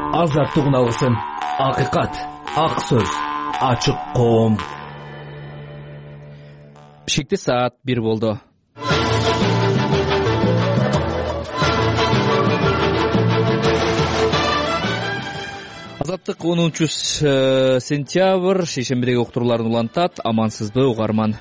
азаттык уналгысын, акыйкат, ак сөз, ачык коом. Бишкекте саат 1 болду. Азаттык 10-сентябрь шейшембидеги уктурууларын улантат. Амансызбы угарман.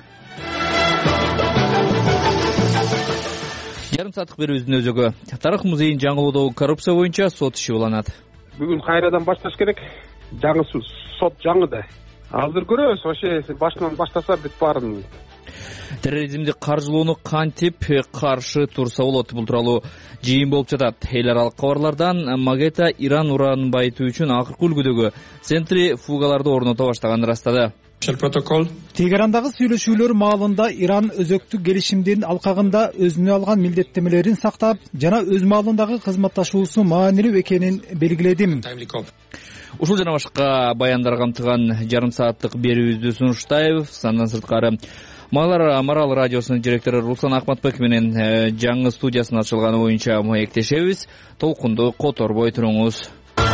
Жарым сааттык берүүбүздүн өзөгү. Тарых музейин жаңылоодогу коррупция боюнча сот иши уланат. Бүгүн кайрадан башташ керек. Жаңы сот жаңы да. Азыр көрөбүз, вообще башынан баштаса бүт баарын. Терроризмди каржылоону кантип каршы турса болот? Бул тууралуу жыйын болуп жатат. Эл аралык кабарлардан Магета Иран уранын байытуу үчүн акыркы үлгүдөгү центрифугаларды орното баштаганын ырастады. Тегерандагы сүйлөшүүлөр маалында Иран өзөктүк келишимдин алкагында өзүнө алган милдеттемелерин сактап, жана өз маалындагы кызматташуусу маанилүү экенин белгиледи. Ушул жана башка баяндар камтыган жарым сааттык берүүбүздү сунуштайбыз. Андан сырткары Марал радиосунун директору Руслан Акматбек менен жаңы студиясынын ачылганы боюнча маектешебиз. Толкунду которбой туруңуз.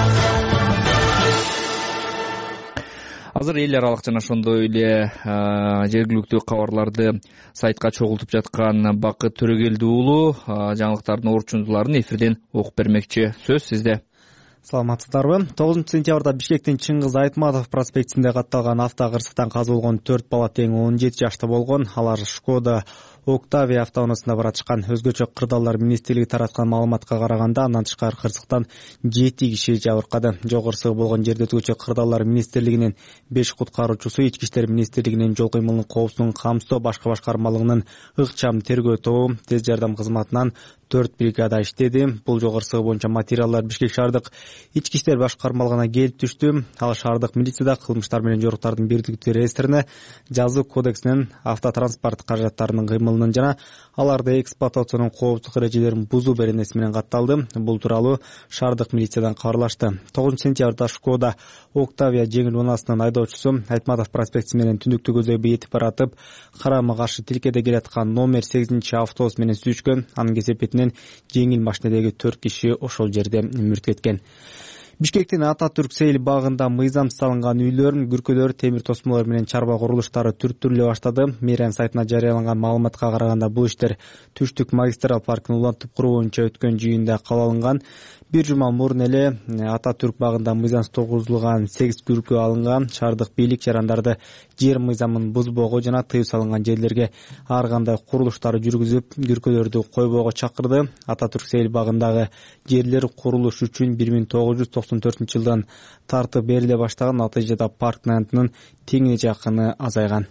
Азыр эл аралык жана ошондой эле жергиликтүү кабарларды сайтка чогултуп жаткан Бакыт Төрөгелди уулу жаңылыктардын орчундуларын эфирден окуп бермекчи. Сөз сизде. Саламатсыздарбы? 9-сентябрда Бишкектин Чыңгыз Айтматов проспектинде катталган автокырсыктан каза болгон 4 бала тең 17 жашта болгон. Алар Шкода Октавия автоунаасында баратышкан. Өзгөчө кырдаалдар министрлиги тараткан маалыматка караганда, андан тышкары кырсыктан 7 киши жабыркады. Жогорусу болгон жерде өткөчө кырдаалдар министрлигинин 5 куткаруучусу, Ички иштер министрлигинин жол кыймылынын коопсуздугун камсыздоо башка башкармалыгынын ыкчам тергөө тобу, тез жардам кызматынан 4 бригада иштеди. Бул жогорусу боюнча материалдар Бишкек шаардык Ички иштер башкармалыгына келип түштү. Ал шаардык милицияда кылмыштар менен жоруктардын бирдиктүү реестрине, жазуу кодексинин автотранспорт каражаттарынын кыймылынын жана аларды эксплуатациянын коопсуздук эрежелерин бузуу беренеси менен катталды. Бул тууралуу шаардык милициядан кабарлашты. 9-сентябрда Шкода Октавия жеңил унаасынын айдоочусу Айтматов проспекти менен түндүктү көзөйбөй этип баратып, карама каршы тилкеде келаткан номер 8-автобус менен сүзүшкөн. Анын кесепетинен жеңил машинедеги 4 киши ошол жерде мүрт кеткен. Бишкектин Ататүрк Сейил багында мыйзамсыз салынган үйлөр, күркөлөр, темир тосмолор менен чарба курулуштары түртүрүлө баштады. Мэрия сайтына жарыяланган маалыматка караганда, бул иштер Түштүк магистрал паркын улантып куруу боюнча өткөн жыйында кабыл алынган. Bir жума мурун эле Ататүрк багында мыйзамсыз тургузулган 8 күркө алынган. Шаардык бийлик жарандарды жер мыйзамын бузбоого жана тыюу салынган жерлерге ар кандай курулуштарды жүргүзүп, күркөлөрдү койбоого чакырды. Ататүрк Сейил багындагы жерлер курулуш үчүн 1994 жылдан тартып бериле баштаган. Натыйжада парк нарынын теңине жакыны азайган.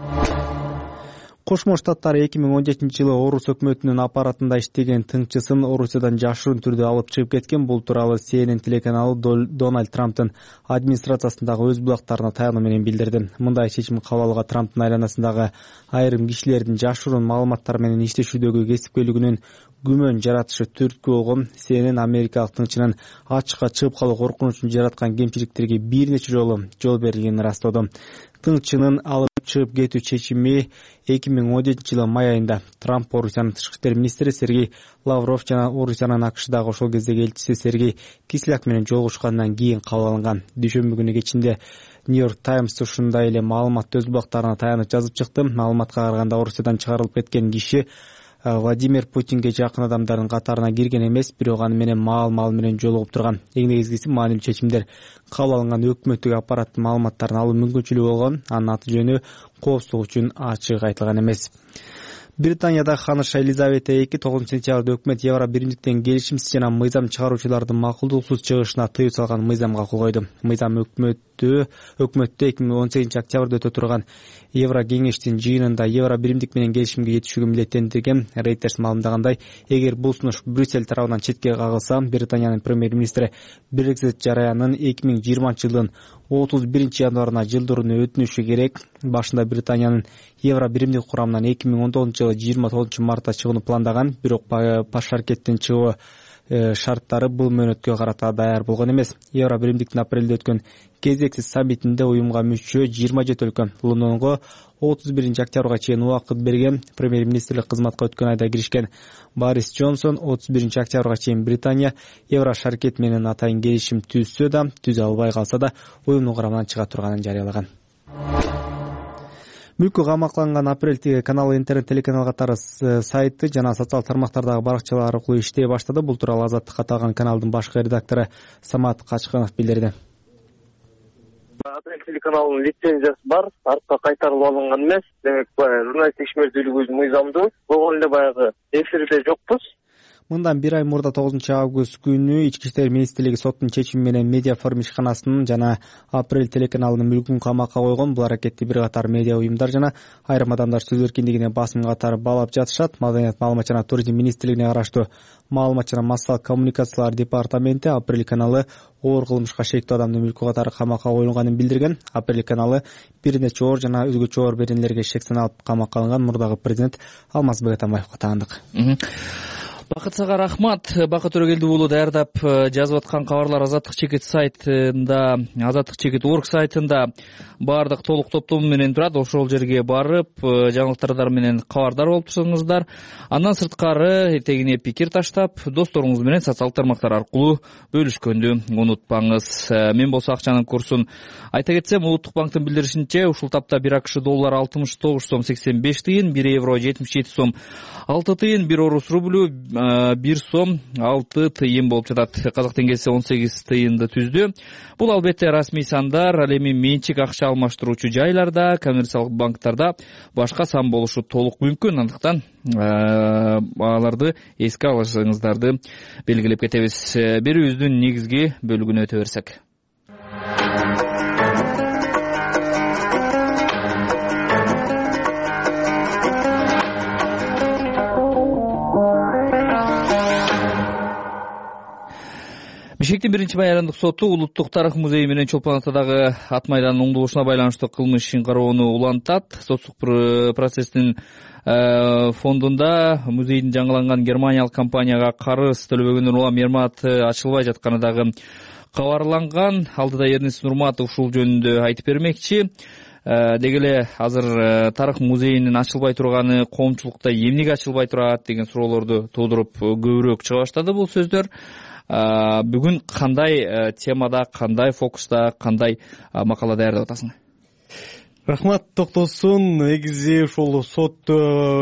Кошмо Штаттар 2017 жылы Орус өкмөтүнүн аппаратында иштеген тыңчысын Орусиядан жашыруун түрдө алып чыгып кеткен. Бул тууралуу CNN телеканалы Дональд Трамптын администрациясындагы өз булактарына таянуу менен билдирди. Мындай чечим кабыл алууга Трамптын айланасындагы айрым кишилердин жашыруун маалыматтар менен иштешүүдөгү кесипкөйлүгүнүн күмөн жаратышы түрткү болгон. CNN америкалык тыңчынын ачыкка чыгып калуу коркунучун жараткан кемчиликтерге бир нече жолу жол берилгенин ырастады. Тыңчынын алып чыгып кетүү чечими 2017 жылы май айында Трамп, Орусиянын тышкы иштер министри Сергей Лавров жана Орусиянын АКШдагы ошол кездеги элчиси Сергей Кисляк менен жолугушкандан кийин кабыл алынган. Дүйшөмбү күнү кечинде Нью-Йорк Таймс ушундай эле маалыматты өз булактарына таянып жазып чыкты. Маалыматка караганда, Орусиядан чыгарылып кеткен киши Владимир Путинге жакын адамдардын катарына кирген эмес, бирок аны менен маал менен жолугуп турган. Эң негизгиси, маанилүү чечимдер кабыл алынган өкмөттүк аппараттын маалыматтарын алуу мүмкүнчүлүгү болгон. Анын аты жөнү коопсуздук үчүн ачык айтылган эмес. Британияда ханыша Елизавета II 9-сентябрда өкмөт Евро биримдиктен келишимсиз жана мыйзам чыгаруучулардын макулдуксуз чыгышына тыюу салган мыйзамга кол койду. Мыйзам өкмөттө 2018 октябрда өтө турган Евро кеңештин жыйынында Евро биримдик менен келишимге жетишүүгө милдеттендирген. Reuters маалымдагандай, эгер бул сунуш Брюссель тарабынан четке кагылса, Британиянын премьер-министри Brexit жараянын 2020 жылдын 31 январына жылдырууну өтүнүшү керек. Башында Британиянын Евро биримдик курамынан 2019 жылы 29 мартта чыгууну пландаган, бирок баш аракеттин чыгуу шарттары бул мөөнөткө карата даяр болгон эмес. Евро биримдиктин апрелде өткөн кезексиз саммитинде уюмга мүчө 27 өлкө Лондонго 31 октябрга чейин убакыт берген. Премьер-министрлик кызматка өткөн айда киришкен Борис Джонсон 31 октябрга чейин Британия Евро шаркет менен атайын келишим түзсө да, түзө албай калса да уюмдун курамынан чыга турганын жарыялаган. Мүлкү камакланган Апрель каналы интернет телеканал катары сайты жана социал тармактардагы баракчалар аркылуу иштей баштады. Бул тууралуу Азаттыкка аталган каналдын башкы редактору Самат Качканов билдирди. Апрель телеканалынын лицензиясы бар, артка кайтарылып алынган эмес. Демек, журналисттик ишмердүүлүгүбүз мыйзамдуу. Болгон эле баягы эфирде жокпуз. Мындан 1 ай мурда 9 август күнү Ички иштер министрлиги соттун чечими менен Медиа форум ишканасынын жана Апрель телеканалынын мүлкүн камакка койгон. Бул аракетти бир катар медиа уюмдар жана айрым адамдар сөз эркиндигине басым катары баалап жатышат. Маданият, маалымат жана туризм министрлигине караштуу маалымат жана массалык коммуникациялар департаменти Апрель каналы оор кылмышка шектүү адамдын мүлкү катары камакка коюлганын билдирген. Апрель каналы бир нече оор жана өзгөчө оор беренелерге шек саналып камакка алынган. Мурдагы президент Алмазбек Атамбаевга таандык. Бакыт сага рахмат. Бакыт Төрөгелди уулу даярдап жазып аткан кабарлар Азаттык чекит сайтында, Азаттык чекит орг сайтында баардык толук топтому менен турат. Ошол жерге барып, жаңылыктар менен кабардар болуп турсаңыздар. Андан сырткары этегине пикир таштап, досторуңуз менен социал тармактар аркылуу бөлүшкөндү унутпаңыз. Мен болсо акчанын курсун айта кетсем, Улуттук банктын билдиришинче ушул тапта 1 АКШ доллар 69 сом 85 тыйын, 1 евро 77 сом 6 тыйын, 1 орус рублю 1 сом 6 тыйын болуп жатат. Казак теңгеси 18 тыйынды түздү. Бул албетте расмий сандар, ал эми менчик акча алмаштыруучу жайларда, коммерциялык банктарда башка сан болушу толук мүмкүн. Андыктан аларды эске алышыңыздарды белгилеп кетебиз. Берүүбүздүн негизги бөлүгүнө өтө берсек. Бишкектин 1-майрандык соту Улуттук тарых музейи менен Чолпон Атадагы ат майданын оңдолушуна байланыштуу кылмыш ишин кароону улантат. Соттук процесстин фондунда музейдин жаңыланган германиялык компанияга карыз төлөбөгөндөрдүн улам мерматы ачылбай жатканы дагы кабарланган. Алдыда Эрнест Нурматов ушул жөнүндө айтып бермекчи. Деги эле азыр тарых музейинин ачылбай турганы коомчулукта эмнеге ачылбай турат деген суроолорду туудуруп көбүрөөк чыга баштады бул сөздөр. Бүгүн кандай темада, кандай фокуста, кандай макала даярдап атасың? Рахмат, токтосун. Негизи ушул сот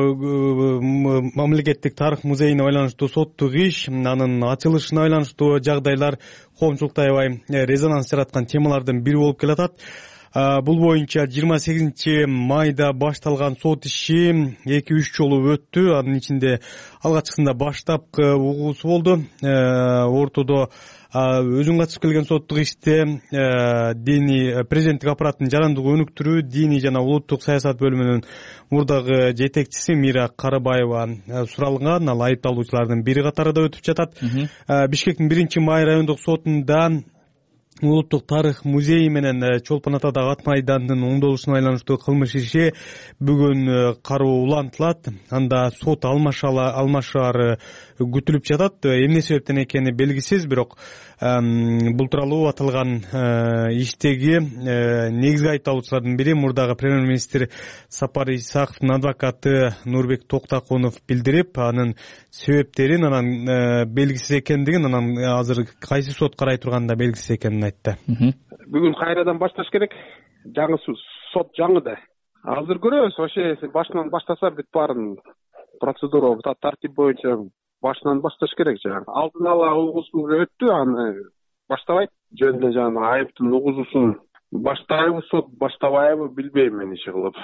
мамлекеттик тарых музейине байланыштуу соттук иш, анын ачылышына байланыштуу жагдайлар коомчулукта аябай резонанс жараткан темалардын бири болуп келатат. Бул боюнча 28 майда башталган сот иши 2-3 жолу өттү. Анын ичинде алгачкысында баштапкы угуусу болду. Ортодо өзүң катышып келген соттук иште диний президенттик аппараттын жарандыгы өнүктүрүү диний жана улуттук саясат бөлүмүнүн мурдагы жетекчиси Мира Карабаева суралган. Ал айыпталуучулардын бири катарында өтүп жатат. Бишкектин 1-май райондук сотунда Улуттук тарых музейи менен Чолпон Атадагы ат майдандын оңдолушуна байланыштуу кылмыш иши бүгүн кароо улантылат. Анда сот алмашаары күтүлүп жатат. Эмне себептен экени белгисиз, бирок бул тууралуу аталган иштеги негизги айыпталуучулардын бири мурдагы премьер-министр Сапар Исаковдун адвокаты Нурбек Токтакунов билдирип, анын себептерин, анан белгисиз экендигин, анан азыр кайсы сот карай турганы да белгисиз экенин айтты. Бүгүн кайрадан башташ керек. Жаңы сот жаңы да. Азыр көрөбүз, вообще башынан баштаса бүт баарын процедура тартип боюнча башынан башташ керек. Алдын ала угуусу өттү, аны баштабайт. Жөнүндө жана айыптын угуусун баштайбы сот, баштабайбы билбейм мен иши кылып.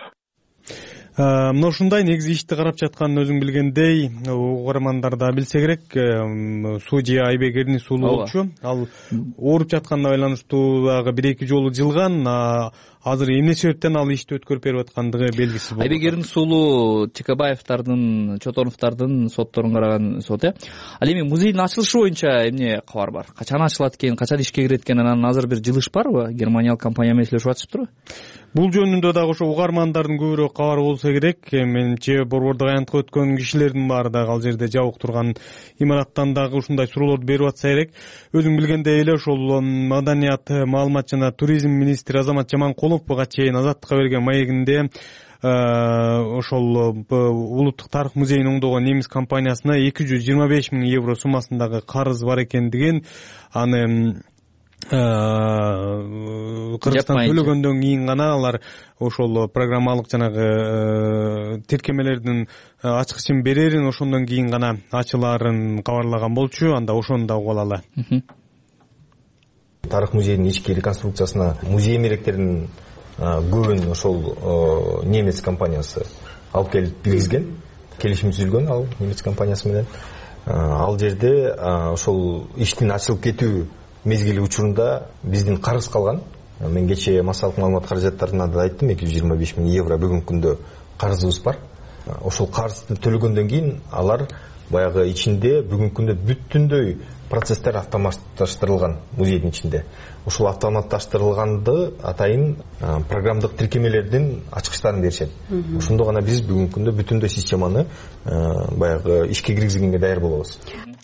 Мына ушундай негизи ишти карап жатканын өзүң билгендей, угармандар да билсе керек. Судья Айбек Эрнис уулу болчу. Ал ооруп жатканына байланыштуу дагы 1-2 жолу жылган. Азыр эмне себептен ал ишти өткөрүп берип аткандыгы белгисиз болду. Айбек Эрнис уулу Чекабаевдардын, Чотоновдордун сотторун караган сот. Ал эми музейдин ачылышы боюнча эмне кабар бар? Качан ачылат экен, качан ишке кирет экен? Анан азыр бир жылыш барбы? Германиялык компания менен сүйлөшүп атышыптырбы? Бул жөнүндө дагы ошо угармандардын көбүрөөк кабары болсо керек. Менимче борбордук аянтка өткөн кишилердин баары дагы ал жерде жабык турган имараттан дагы ушундай суроолорду берип атса керек. Өзүң билгендей эле ошол Маданият, маалымат жана туризм министри Азамат Жаманкулов буга чейин Азаттыкка берген маегинде ошол улуттук тарых музейин оңдогон немис компаниясына 225 000 евро суммасындагы карыз бар экендигин, аны Кыргызстан төлөгөндөн кийин гана алар ошол программалык жанагы тиркемелердин ачкычын берерин, ошондон кийин гана ачылаарын кабарлаган болчу. Анда ошону да угуп алалы. Тарых музейдин ички реконструкциясына музей эмеректердин көбүн ошол немец компаниясы алып келип киргизген, келишим түзүлгөн ал немец компаниясы менен. Ал жерде ошол иштин ачылып кетүү мезгили учурунда биздин карыз калган. Мен кечээ массалык маалымат каражаттарына да айттым, 225 000 евро бүгүнкү күндө карызыбыз бар. Ошол карызды төлөгөндөн кийин алар баягы ичинде бүгүнкү күндө бүтүндөй процесстер автоматташтырылган музейдин ичинде. Ошол автоматташтырылганды атайын программдык тиркемелердин ачкычтарын беришет. Ошондо гана биз бүгүнкү күндө бүтүндөй системаны баягы ишке киргизгенге даяр болобуз.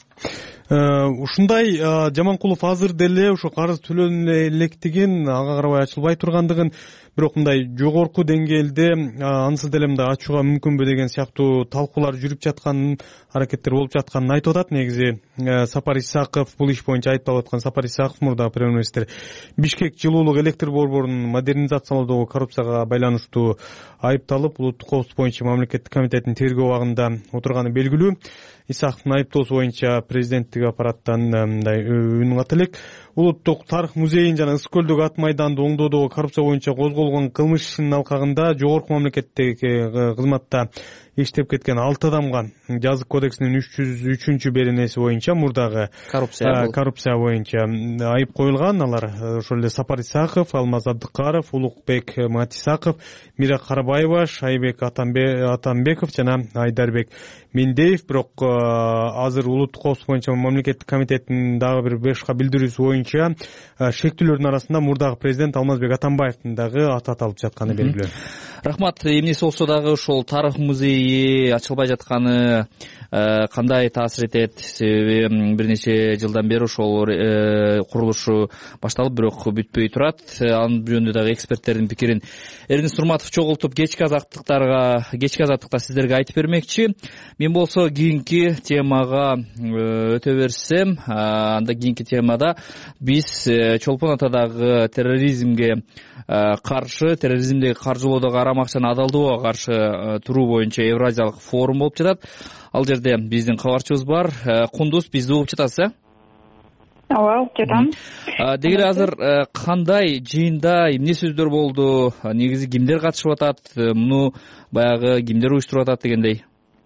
Ушундай Жаманкулов азыр деле ошо карыз төлөнө электигин, ага карабай ачылбай тургандыгын, бирок мындай жогорку деңгээлде ансыз деле мындай ачууга мүмкүнбү деген сыяктуу талкуулар жүрүп жатканын, аракеттер болуп жатканын айтып атат. Негизи Сапар Исаков, бул иш боюнча айтпап аткан Сапар Исаков мурда премьер-министр Бишкек жылуулук электр борборун модернизациялоодогу коррупцияга байланыштуу айыпталып, улуттук коопсуздук боюнча мамлекеттик комитеттин тергөө абагында отурганы белгилүү. Исаковдун айыптоосу боюнча президенттик аппараттан мындай үн ката элек. Улуттук тарых музейин жана Ысык көлдөгү ат майданды оңдоодогу коррупция боюнча козголгон кылмыш ишинин алкагында жогорку мамлекеттик кызматта иштеп кеткен 6 адамга жазык кодексинин 303 беренеси боюнча мурдагы коррупция боюнча айып коюлган. Алар ошол эле Сапар Исаков, Алмаз Абдыкаров, Улукбек Матисаков, Мира Карабаева, Шайбек Атамбеков жана Айдарбек Мендеев. Бирок азыр улуттук коопсуздук боюнча мамлекеттик комитеттин дагы бир башка билдирүүсү боюнча шектүүлөрдүн арасында мурдагы президент Алмазбек Атамбаевдин дагы аты аталып жатканы белгилүү. Рахмат. Эмнеси болсо дагы ошол тарых музейи ачылбай жатканы кандай таасир этет? Себеби бир нече жылдан бери ошол курулушу башталып, бирок бүтпөй турат. Анын жөнүндө дагы эксперттердин пикирин Эрнис Нурматов чогултуп кечки азаттыкта сиздерге айтып бермекчи. Мен болсо кийинки темага өтө берсем, анда кийинки темада биз Чолпон Атадагы терроризмге каршы, терроризмдеги каржылоодогу арам акчаны адалдоого каршы туруу боюнча Евразиялык форум болуп жатат. Ал жерде биздин кабарчыбыз бар. Кундуз, бизди угуп жатасыз, э? Ооба, жатам. Деги эле азыр кандай жыйында эмне сөздөр болду? Негизи кимдер катышып атат? Муну баягы кимдер уюштуруп атат дегендей?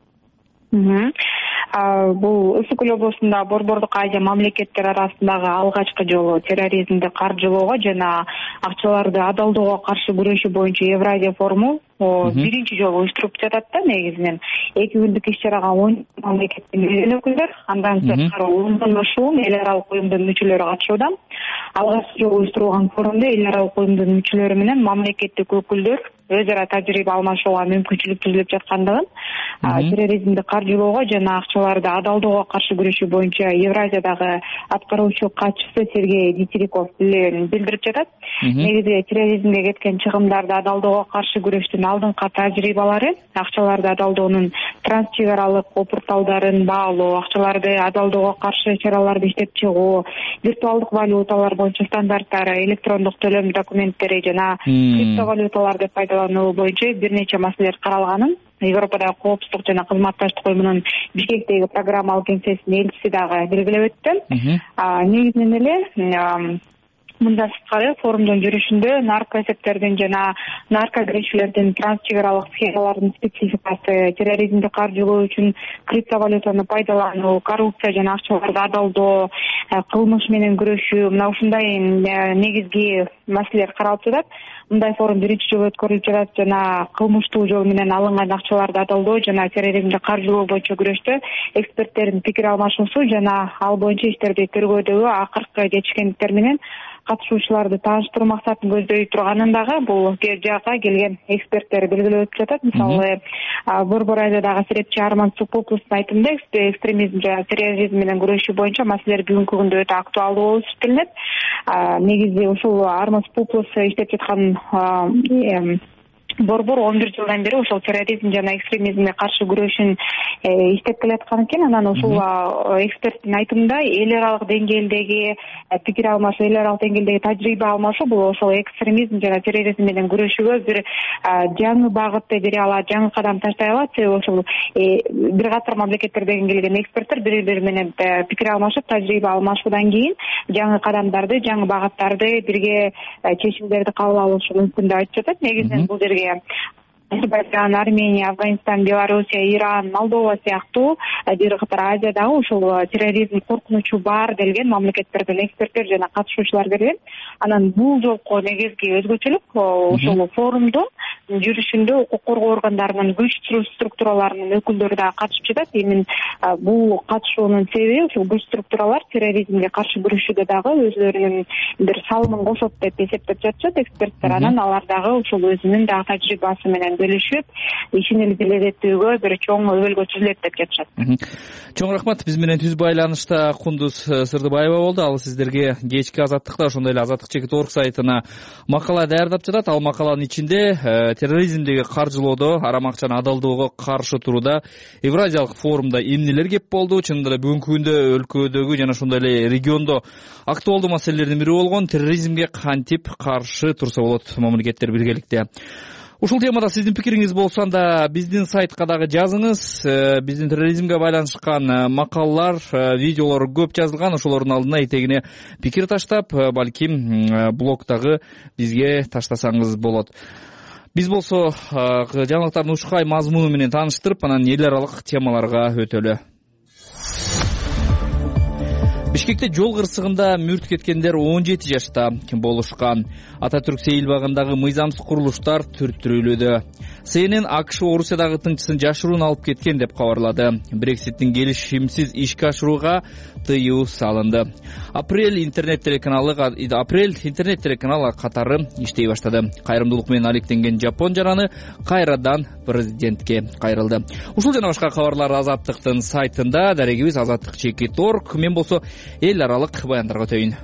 Бул Ысык көл облусунда Борбордук Азия мамлекеттер арасындагы алгачкы жолу терроризмди каржылоого жана акчаларды адалдоого каршы күрөшүү боюнча Евразия форуму биринчи жолу уюштуруп жатат да. Негизинен 2 күндүк иш-чарага 10 мамлекеттин өкүлдөр, андан сырткары 10дон ашуун эл аралык уюмдун мүчөлөрү катышууда. Алгачкы жолу уюштурулган форумда эл аралык уюмдун мүчөлөрү менен мамлекеттик өкүлдөр өз ара тажрыйба алмашууга мүмкүнчүлүк түзүлүп жаткандыгын, терроризмди каржылоого жана акчаларды адалдоого каршы күрөшүү боюнча Евразиядагы аткаруучу катчысы Сергей Дитириков билдирип жатат. Негизи терроризмге кеткен чыгымдарды адалдоого каршы күрөштүн алдыңкы тажрыйбалары, акчаларды адалдоонун трансчек аралык порталдарын баалоо, акчаларды адалдоого каршы чараларды иштеп чыгуу, виртуалдык валюталар боюнча стандарттары, электрондук төлөм документтери жана криптовалюталарды пайдалануу боюнча бир нече маселелер каралганын Европадагы коопсуздук жана кызматташтык уюмунун Бишкектеги программалык кеңсесинин элчиси дагы белгилеп өттү. Негизинен эле мындан сырткары форумдун жүрүшүндө наркоэсептердин жана нарко кирүүчүлөрдүн трансчек аралык схемалардын спецификасы, терроризмди каржылоо үчүн криптовалютаны пайдалануу, коррупция жана акчаларды адалдоо, кылмыш менен күрөшүү, мына ушундай негизги маселелер каралып жатат. Мындай форум биринчи жолу өткөрүлүп жатат жана кылмыштуу жол менен алынган акчаларды адалдоо жана терроризмди каржылоо боюнча күрөштө эксперттердин пикир алмашуусу жана ал боюнча иштерди тергөөдөгү акыркы жетишкендиктер менен катышуучуларды тааныштыруу максатын көздөй турганын дагы бул жакка келген эксперттер белгилеп жатат. Мисалы Борбор Азиядагы серепчи Арман Супоклустун айтымында экстремизм жана терроризм менен күрөшүү боюнча маселелер бүгүнкү күндө өтө актуалдуу болуп эсептелинет. Негизи ушул Арман Супоклус иштеп жаткан борбор 11 жылдан бери ошол терроризм жана экстремизмге каршы күрөшүн иштеп келаткан экен. Анан ушул эксперттин айтымында эл аралык деңгээлдеги пикир алмашуу, эл аралык деңгээлдеги тажрыйба алмашуу бул ошол экстремизм жана терроризм менен күрөшүүгө бир жаңы багытты бере алат, жаңы кадам таштай алат. Себеби ошол бир катар мамлекеттерден келген эксперттер бири-бири менен пикир алмашып, тажрыйба алмашуудан кийин жаңы кадамдарды, жаңы багыттарды, бирге чечимдерди кабыл алышы мүмкүн деп айтып жатат. Негизинен бул жерге Азербайджан, Армения, Афганистан, Белоруссия, Иран, Молдова сыяктуу бир катар Азиядагы ушул терроризм коркунучу бар делген мамлекеттерден эксперттер жана катышуучулар келген. Анан бул жолку негизги өзгөчөлүк ушул форумдун жүрүшүндө укук коргоо органдарынын күч структураларынын өкүлдөрү да катышып жатат. Эми бул катышуунун себеби ушул күч структуралар терроризмге каршы күрөшүүдө дагы өзлөрүнүн бир салымын кошот деп эсептеп жатышат эксперттер. Анан алар дагы ушул өзүнүн дагы тажрыйбасы менен бөлүшүп, ишин илгерилетүүгө бир чоң өбөлгө түзүлөт деп жатышат. Чоң рахмат. Биз менен түз байланышта Кундуз Сырдыбаева болду. Ал сиздерге кечки Азаттыкта, ошондой эле Азаттык.org сайтына макала даярдап жатат. Ал макаланын ичинде терроризмдеги каржылоодо, арам акчанын адалдоого каршы турууда Евразиялык форумда эмнелер кеп болду? Чынында эле бүгүнкү күндө өлкөдөгү жана ошондой эле региондо актуалдуу маселелердин бири болгон терроризмге кантип каршы турса болот мамлекеттер биргеликте. Ушул темада сиздин пикириңиз болсо анда биздин сайтка дагы жазыңыз. Биздин терроризмге байланышкан макалалар, видеолор көп жазылган. Ошолордун алдына этегине пикир таштап, балким блогдагы бизге таштасаңыз болот. Биз болсо жаңылыктардын ушкай мазмуну менен тааныштырып, анан эл аралык темаларга өтөлү. Бишкекте жол кырсыгында мүрт кеткендер 17 жашта болушкан. Ататүрк сейилбагындагы мыйзамсыз курулуштар түрттүрүлүүдө. CNN АКШ Орусиядагы тыңчысын жашыруун алып кеткен деп кабарлады. Брекситтин келишимсиз ишке ашырууга тыюу салынды. Апрель интернет телеканалы катары иштей баштады. Кайрымдуулук менен алектенген Жапон жараны кайрадан президентке кайрылды. Ушул жана башка кабарлар Азаттыктын сайтында, дарегибиз Азаттык.org. Мен болсо эл аралык баяндарга өтөйүн.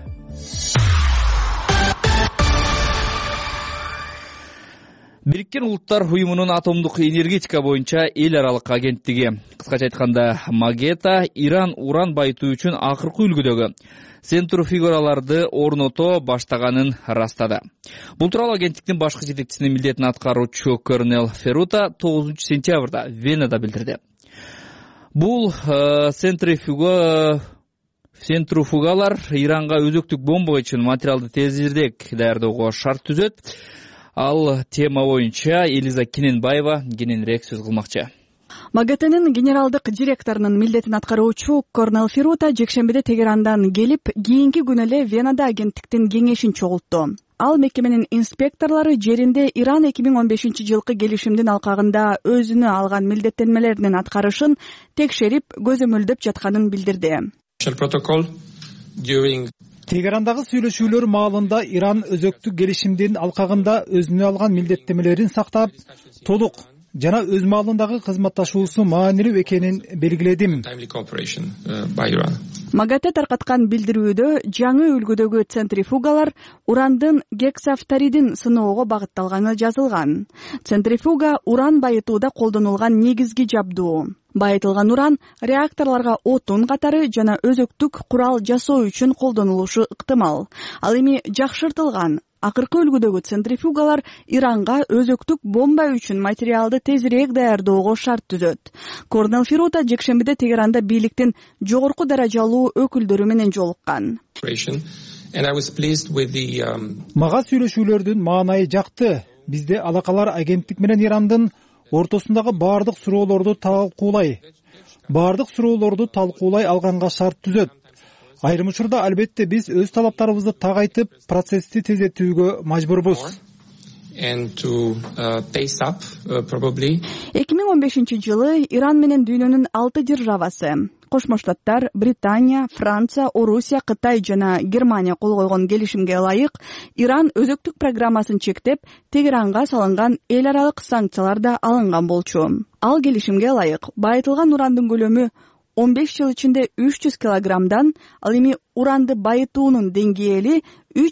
Бириккен Улуттар уюмунун атомдук энергетика боюнча эл аралык агенттиги, кыскача айтканда Магета, Иран уран байытуу үчүн акыркы үлгүдөгү центрифугаларды орното баштаганын растады. Бул тууралуу агенттиктин башкы жетекчисинин милдетин аткаруучу Корнел Ферута 9 сентябрда Венада билдирди. Бул центрифугалар Иранга өзөктүк бомба үчүн материалды тезирээк даярдоого шарт түзөт. Ал тема боюнча Элиза Кененбаева кененирээк сөз кылмакчы. Магетенин генералдык директорунун милдетин аткаруучу Корнел Ферута жекшембиде Тегерандан келип, кийинки күнү эле Венада агенттиктин кеңешин чогултту. Ал мекеменин инспекторлору жеринде Иран 2015 жылкы келишимдин алкагында өзүнө алган милдеттенмелеринин аткарышын текшерип, көзөмөлдөп жатканын билдирди. Тегерандагы сүйлөшүүлөр маалында Иран өзөктүк келишимдин алкагында өзүнө алган милдеттенмелерин сактап, толук жана өз маалындагы кызматташуусу маанилүү экенин белгиледим. Магате таркаткан билдирүүдө жаңы үлгүдөгү центрифугалар урандын гексафторидин сыноого багытталганы жазылган. Центрифуга уран байытууда колдонулган негизги жабдуу. Байытылган уран реакторлорго отун катары жана өзөктүк курал жасоо үчүн колдонулушу ыктымал. Ал эми жакшыртылган акыркы үлгүдөгү центрифугалар Иранга өзөктүк бомба үчүн материалды тезирээк даярдоого шарт түзөт. Корнел Ферута жекшембиде Тегеранда бийликтин жогорку даражалуу өкүлдөрү менен жолуккан. Мага сүйлөшүүлөрдүн маанайы жакты. Бизде алакалар агенттик менен Ирандын ортосундагы баардык суроолорду талкуулай алганга шарт түзөт. Айрым учурда албетте биз өз талаптарыбызды тагайтып, процессти тездетүүгө мажбурбуз. 2015 жылы Иран менен дүйнөнүн 6 державасы Кошмо Штаттар, Британия, Франция, Орусия, Кытай жана Германия кол койгон келишимге ылайык Иран өзөктүк программасын чектеп, Тегеранга салынган эл аралык санкциялар да алынган болчу. Ал келишимге ылайык байытылган урандын көлөмү 15 жыл ичинде 300 килограммдан, ал эми уранды байытуунун деңгээли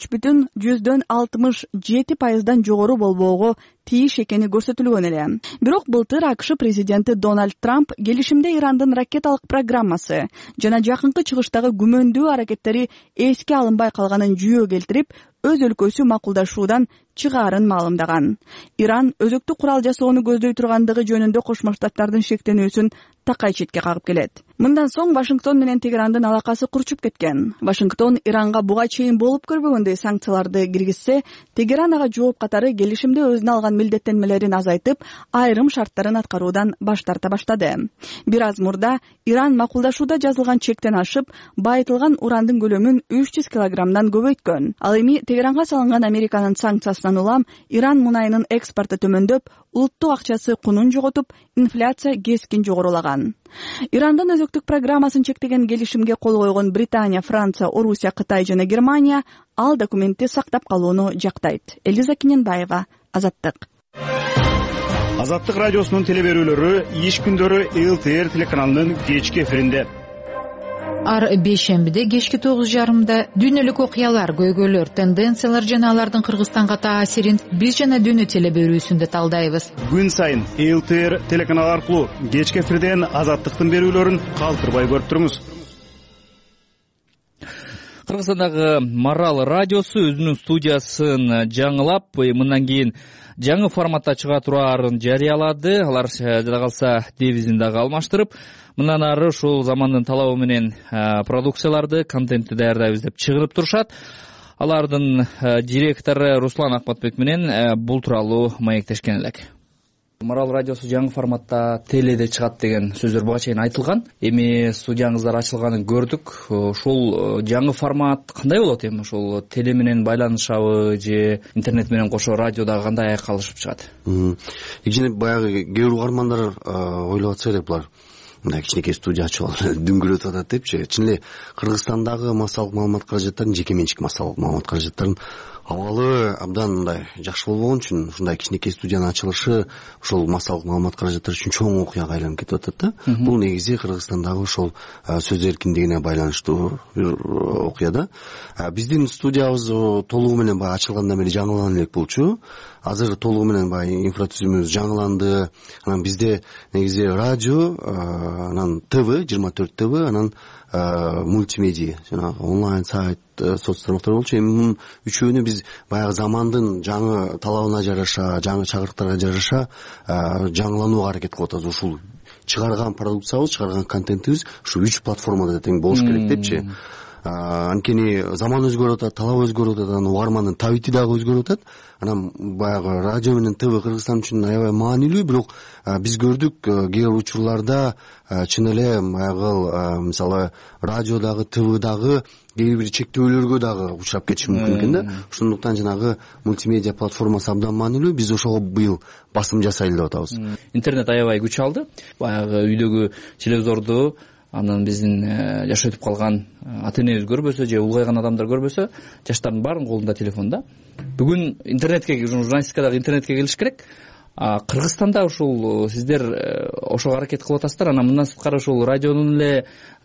3,67% жогору болбоого тийиш экени көрсөтүлгөн эле. Бирок былтыр АКШ президенти Дональд Трамп келишимде Ирандын ракеталык программасы жана жакынкы чыгыштагы күмөндүү аракеттери эске алынбай калганын жүйө келтирип, өз өлкөсү макулдашуудан чыгаарын маалымдаган. Иран өзөктүк курал жасоону көздөй тургандыгы жөнүндө Кошмо Штаттардын шектенүүсүн такай четке кагып келет. Мындан соң Вашингтон менен Тегерандын алакасы курчуп кеткен. Вашингтон Иранга буга чейин болуп көрбөгөндөй санкцияларды киргизсе, Тегеран ага жооп катары келишимде өзүнө алган милдеттенмелерин азайтып, айрым шарттарын аткаруудан баш тарта баштады. Бир аз мурда Иран макулдашууда жазылган чектен ашып, байытылган урандын көлөмүн 300 килограммдан көбөйткөн. Ал эми Тегеранга салынган Американын санкциясынан улам Иран мунайынын экспорту төмөндөп, улуттук акчасы кунун жоготуп, инфляция кескин жогорулаган. Ирандын өзөктүк программасын чектеген келишимге кол койгон Британия, Франция, Орусия, Кытай жана Германия ал документти сактап калууну жактайт. Элиза Киненбаева, Азаттык. Азаттык радиосунун телеберүүлөрү иш күндөрү ЛТР телеканалынын кечки эфиринде. Ар бейшембиде кечки 9:30 дүйнөлүк окуялар, көйгөйлөр, тенденциялар жана алардын Кыргызстанга таасирин биз жана дүйнө телеберүүсүндө талдайбыз. Күн сайын ЛТР телеканалы аркылуу кечки эфирден Азаттыктын берүүлөрүн калтырбай көрүп туруңуз. Кыргызстандагы Марал радиосу өзүнүн студиясын жаңылап, мындан кийин жаңы форматта чыга тураарын жарыялады. Алар жада калса девизин дагы алмаштырып, мындан ары ушул замандын талабы менен продукцияларды, контентти даярдайбыз деп чыгырып турушат. Алардын директору Руслан Акматбек менен бул тууралуу маектешкен элек. Марал радиосу жаңы форматта теледе чыгат деген сөздөр буга чейин айтылган. Эми студияңыздар ачылганын көрдүк. Ушул жаңы формат кандай болот эми? Ушул теле менен байланышабы же интернет менен кошо радиодагы кандай айкалышып чыгат? Кичине баягы кээ бир угармандар ойлоп атса керек булар. Мындай кичинекей студия ачып алып дүңгүрөтүп атат депчи. Чын эле Кыргызстандагы массалык маалымат каражаттарын, жеке менчик массалык маалымат каражаттарын абалы абдан мындай жакшы болбогон үчүн ушундай кичинекей студиянын ачылышы ошол массалык маалымат каражаттары үчүн чоң окуяга айланып кетип атат да. Бул негизи Кыргызстандагы ошол сөз эркиндигине байланыштуу бир окуя да. Биздин студиябыз толугу менен баягы ачылгандан бери жаңылана элек болчу. Азыр толугу менен баягы инфратүзүмүбүз жаңыланды. Анан бизде негизи радио, анан ТВ, 24 ТВ, анан мультимедиа, жанагы онлайн сайт, соц тармактар болчу. Эми мунун үчөөнү биз баягы замандын жаңы талабына жараша, жаңы чакырыктарга жараша жаңыланууга аракет кылып атабыз. Ушул чыгарган продукциябыз, чыгарган контентибиз ушу 3 платформада тең болуш керек депчи. Анткени заман өзгөрүп атат, талап өзгөрүп атат, анан угармандын табити дагы өзгөрүп атат. Анан баягы радио менен ТВ Кыргызстан үчүн аябай маанилүү, бирок биз көрдүк кээ бир учурларда чын эле баягы мисалы радиодагы, ТВдагы кээ бир чектөөлөргө дагы учурап кетиши мүмкүн экен да. Ошондуктан жанагы мультимедиа платформасы абдан маанилүү. Биз ошого быйыл басым жасайлы деп атабыз. Интернет аябай күч алды. Баягы үйдөгү телевизорду анан биздин жаш өтүп калган ата энебиз көрбөсө же улгайган адамдар көрбөсө, жаштардын баарынын колунда телефон да. Бүгүн интернетке, журналистикадагы интернетке келиш керек. Кыргызстанда ушул сиздер ошого аракет кылып атасыздар. Анан мындан сырткары ушул радионун эле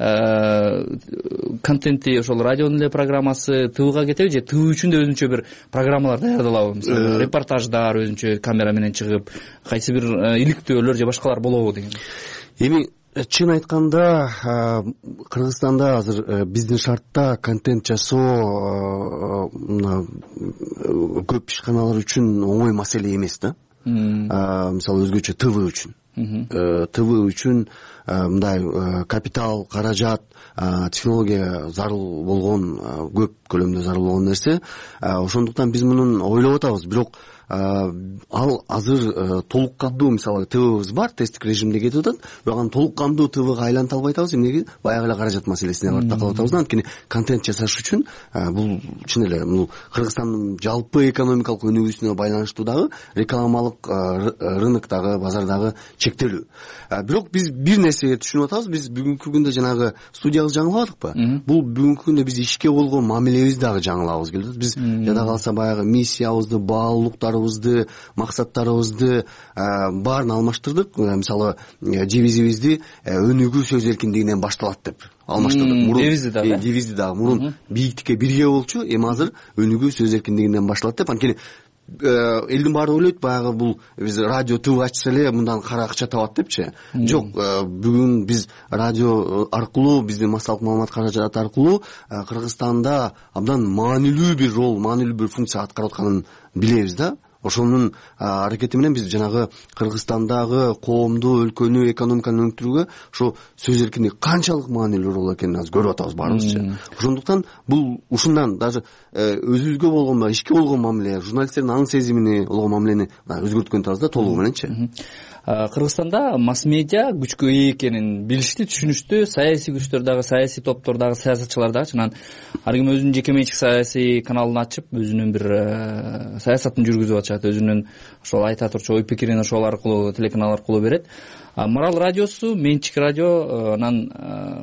контенти, ошол радионун эле программасы ТВга кетеби же ТВ үчүн да өзүнчө бир программалар даярдалабы? Мисалы репортаждар өзүнчө камера менен чыгып, кайсы бир иликтөөлөр же башкалар болобу деген. Эми чын айтканда Кыргызстанда азыр биздин шартта контент жасоо көп ишканалар үчүн оңой маселе эмес да. Мисалы өзгөчө ТВ үчүн. ТВ үчүн мындай капитал, каражат, технология зарыл болгон, көп көлөмдө зарыл болгон нерсе. Ошондуктан биз мунун ойлоп атабыз. Бирок ал азыр толук кандуу мисалы ТВбыз бар, тесттик режимде кетип атат, бирок аны толук кандуу ТВга айланта албай атабыз. Эмнеге? Баягы эле каражат маселесине барып такалып атабыз. Анткени контент жасаш үчүн бул чын эле бул Кыргызстандын жалпы экономикалык өнүгүүсүнө байланыштуу дагы рекламалык рыноктогу, базардагы чектелүү. Бирок биз бир нерсеге түшүнүп атабыз, биз бүгүнкү күндө жанагы студиябыз жаңылабадыкпы? Бул бүгүнкү күндө биз ишке болгон мамилебиз дагы жаңылабыз келет. Биз жада калса баягы миссиябызды, баалуулуктарыбызды, максаттарыбызды баарын алмаштырдык. Мисалы девизибизди өнүгүү сөз эркиндигинен башталат деп алмаштырдык. Девизди дагы мурун бийиктикке бирге болчу, эми азыр өнүгүү сөз эркиндигинен башталат деп. Анткени элдин баары ойлойт баягы бул биз радио ТВ ачса эле мындан кара акча табат депчи. Жок, бүгүн биз радио аркылуу, биздин массалык маалымат каражаты аркылуу Кыргызстанда абдан маанилүү бир роль, маанилүү бир функция аткарып атканын билебиз да. Ошонун аракети менен биз жанагы Кыргызстандагы коомду, өлкөнү, экономиканы өнүктүрүүгө ошо сөз эркиндиги канчалык маанилүү роль экенин азыр көрүп атабыз баарыбызчы. Ошондуктан бул ушундан даже өзүбүзгө болгон ишке болгон мамиле, журналисттердин аң сезимине болгон мамилени өзгөрткөн атабыз да толугу мененчи. Кыргызстанда масс-медиа күчкө ээ экенин билишти, түшүнүштү. Саясий күчтөр дагы, саясий топтор дагы, саясатчылар дагы чынан ар ким өзүнүн жеке менчик саясий каналын ачып, өзүнүн бир саясатын жүргүзүп атышат, өзүнүн ошол айта турчу ой пикирин ошол аркылуу, телеканал аркылуу берет. Марал радиосу менчик радио, анан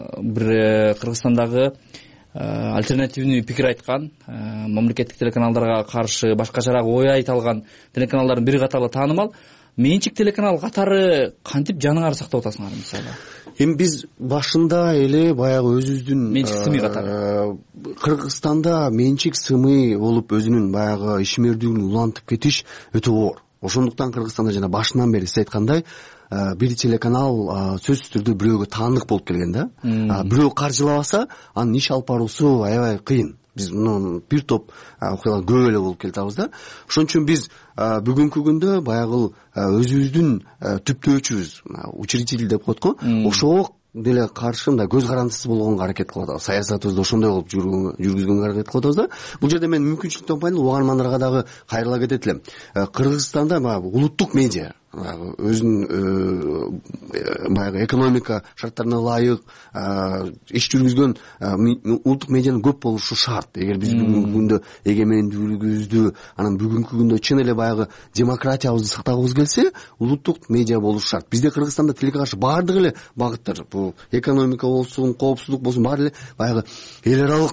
бир Кыргызстандагы альтернативный пикир айткан, мамлекеттик телеканалдарга каршы башкачараак ой айта алган телеканалдардын бири катары таанымал. Менчик телеканал катары кантип жаныңарды сактап атасыңар мисалы? Эми биз башында эле баягы өзүбүздүн менчик сымый катары Кыргызстанда менчик сымый болуп өзүнүн баягы ишмердүүлүгүн улантып кетиш өтө оор. Ошондуктан Кыргызстанда жана башынан бери сиз айткандай бир телеканал сөзсүз түрдө бирөөгө таандык болуп келген да. Бирөө каржылабаса, анын иш алып баруусу аябай кыйын. Биз муну бир топ окуялар көп эле болуп келатабыз да. Ошон үчүн биз бүгүнкү күндө баягы өзүбүздүн түптөөчүбүз, учредитель деп коет го, ошого деле каршы мындай көз карандысыз болгонго аракет кылып атабыз. Саясатыбызды ошондой кылып жүргүзгөнгө аракет кылып атабыз да. Бул жерде мен мүмкүнчүлүк таппайм, угармандарга дагы кайрыла кетет элем. Кыргызстанда улуттук медиа өзүнүн баягы экономика шарттарына ылайык иш жүргүзгөн улуттук медианын көп болушу шарт. Эгер биз бүгүнкү күндө эгемендүүлүгүбүздү, анан бүгүнкү күндө чын эле баягы демократиябызды сактагыбыз келсе, улуттук медиа болушу шарт. Бизде Кыргызстанда тилекке каршы баардык эле багыттар, бул экономика болсун, коопсуздук болсун, баары эле баягы эл аралык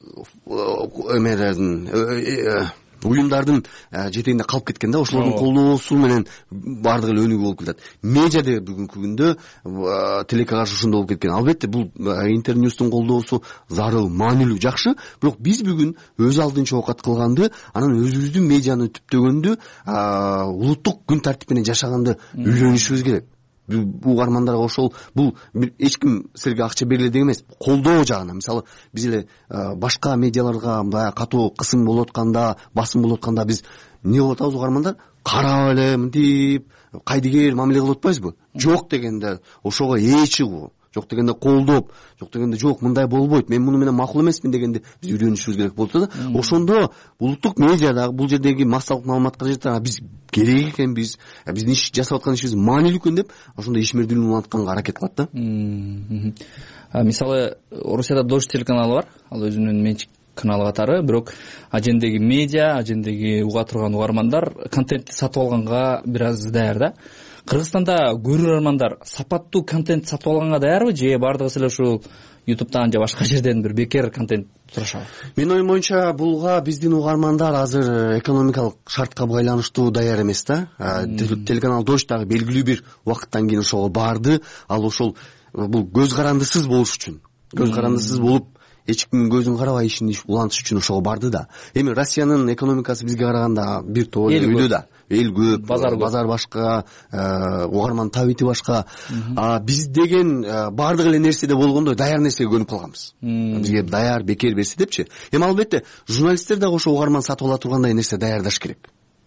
уюмдардын жетегинде калып кеткен да. Ошолордун колдоосу менен баардык эле өнүгүү болуп келет. Медиа да бүгүнкү күндө тилекке каршы ошондой болуп кеткен. Албетте бул интерньюстун колдоосу зарыл, маанилүү, жакшы, бирок биз бүгүн өз алдынча оокат кылганды, анан өзүбүздүн медианы түптөгөндү, улуттук күн тартип менен жашаганды үйлөнүшүбүз керек. Угармандарга ошол бул эч ким силерге акча берилет деген эмес, колдоо жагынан. Мисалы биз эле башка медиаларга баягы катуу кысым болуп атканда, басым болуп атканда биз эмне болуп атабыз угармандар? Карап эле мынтип кайдыгер мамиле кылып атпайбызбы? Жок дегенде ошого ээ чыгуу, жок дегенде колдоп, жок дегенде жок мындай болбойт, мен муну менен макул эмесмин дегенде биз үйрөнүшүбүз керек болуп атат да. Ошондо улуттук медиада бул жердеги массалык маалымат каражаттарга биз керек экенбиз, биздин иш жасап аткан ишибиз маанилүү экен деп ошондой ишмердүүлүгүн улантканга аракет кылат да. Мисалы Орусияда Дождь телеканалы бар, ал өзүнүн менчик каналы катары, бирок ажендеги медиа, ажендеги уга турган угармандар контентти сатып алганга бир аз даяр да. Кыргызстанда көрөрмандар сапаттуу контент сатып алганга даярбы, же бардыгы эле ушул YouTube'дан же башка жерден бир бекер контент турашабы? Менин оюм боюнча булга биздин угармандар азыр экономикалык шартка байланыштуу даяр эмес да. Телеканал Дождь дагы белгилүү бир убакыттан кийин ошого барды. Ал ошол бул көз карандысыз болуш үчүн, көз карандысыз болуп эч кимдин көзүн карабай ишин улантыш үчүн ошого барды да. Эми Россиянын экономикасы бизге караганда бир топ эле да. Эл көп, базар башка, угарман табити башка. Биз деген баардык эле нерседе болгондой даяр нерсеге көнүп калганбыз. Бизге даяр бекер берсе депчи. Эми албетте журналисттер дагы ошо угарман сатып ала тургандай нерсе даярдаш керек.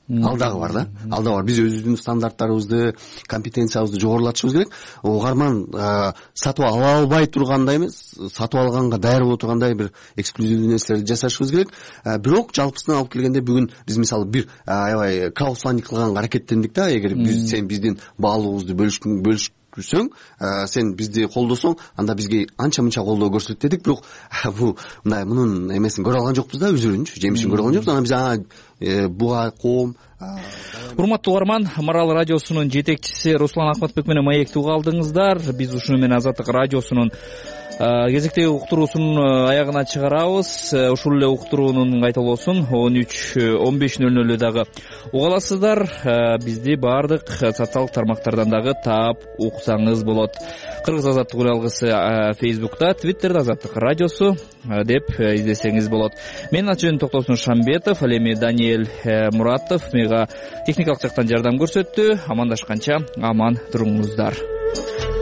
ал дагы бар да, ал дагы бар. Биз өзүбүздүн стандарттарыбызды, компетенциябызды жогорулатышыбыз керек. Угарман сатып ала албай тургандай эмес, сатып алганга даяр боло тургандай бир эксклюзивдүү нерселерди жасашыбыз керек. Бирок жалпысынан алып келгенде бүгүн биз мисалы бир аябай краудфандинг кылганга аракеттендик да. Эгер сен биздин баалуулугубузду бөлүшсөң, сен бизди колдосоң, анда бизге анча мынча колдоо көрсөт дедик. Бирок мындай мунун эмесин көрө алган жокпуз да, үзүрүнчү жемишин көрө алган жокпуз. Анан биз буга коом. Урматтуу угарман, Марал радиосунун жетекчиси Руслан Акматбек менен маекти уга алдыңыздар. Биз ушуну менен Азаттык радиосунун кезектеги уктуруусун аягына чыгарабыз. Ушул эле уктуруунун кайталоосун 13:15:00 дагы уга аласыздар. Бизди баардык социалдык тармактардан дагы таап уксаңыз болот. Кыргыз Азаттык үн алгысы Facebook'та, Twitter'да Азаттык радиосу деп издесеңиз болот. Мен аты-жөнүм Токтосун Шамбетов, ал эми Даниэль Муратов мага техникалык жактан жардам көрсөттү. Амандашканча аман туруңуздар.